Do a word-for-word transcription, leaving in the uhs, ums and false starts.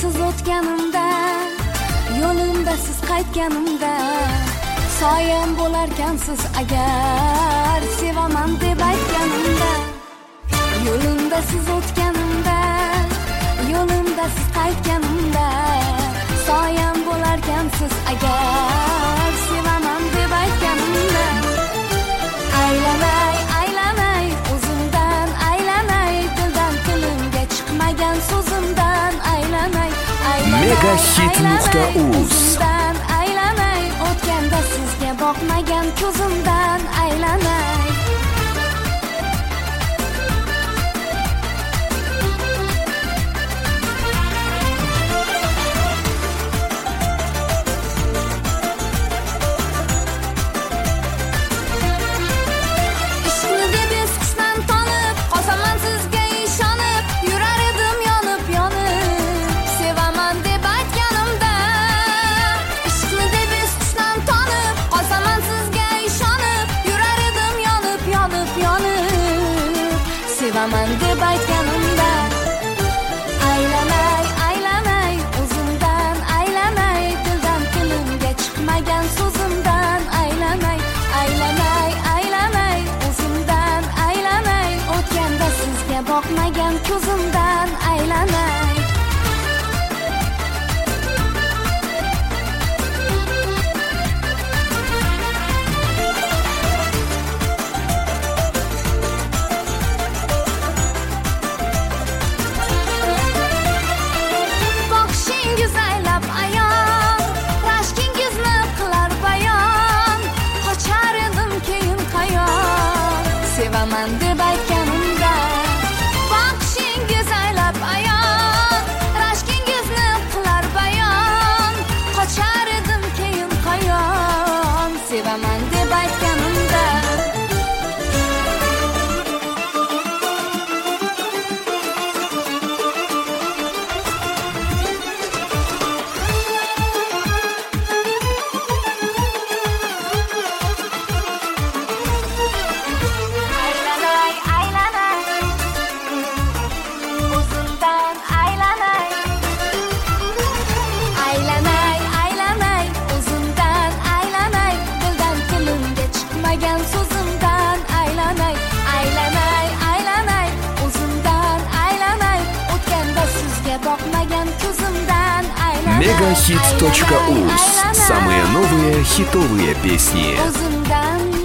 siz o'tganimda, yo'limda siz qaytganimda, soyam bo'larkansiz agar sevaman deb aytganimda. Yo'limda siz o'tganimda, yo'limda siz qaytganimda, soyam bo'larkansiz agar sevaman deb aytganimda. Aylanay, aylanay, o'zimdan aylanay, dildan tilimga chiqmagan so'zimdan aylanay, aylanay, megahit nuqta uz. o'zimdan aylanay, o'tganda sizga boqmagan ko'zimdan aylanay. Sevaman deb aytganimda. Aylanay, aylanay, o'zimdan aylanay, dildan tilimga chiqmagan so'zimdan aylanay, aylanay, aylanay, o'zimdan aylanay, o'tganda sizga boqmagan ko'zimdan aylanay. Sevaman deb aytganimda, boqishingiz aylab ayon, rashkingizni qilar bayon, qochar edim keyin qayon. Sevaman deb aytganimda. So'zimdan aylanay, aylanay, aylanay, o'zimdan aylanay, o'tganda sizga boqmagan ko'zimdan aylanay. megahit точка uz. Самые новые хитовые песни. O'zimdan